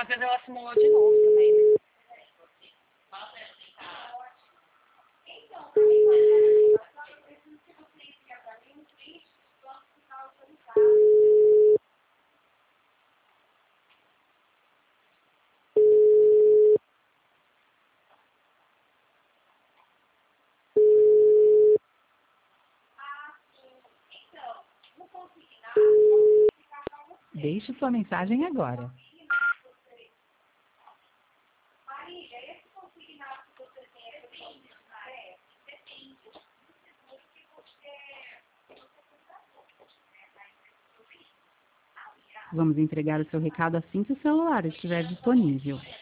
às vezes ela simulou de novo também, né? Deixe sua mensagem agora. Vamos entregar o seu recado assim que o celular estiver disponível.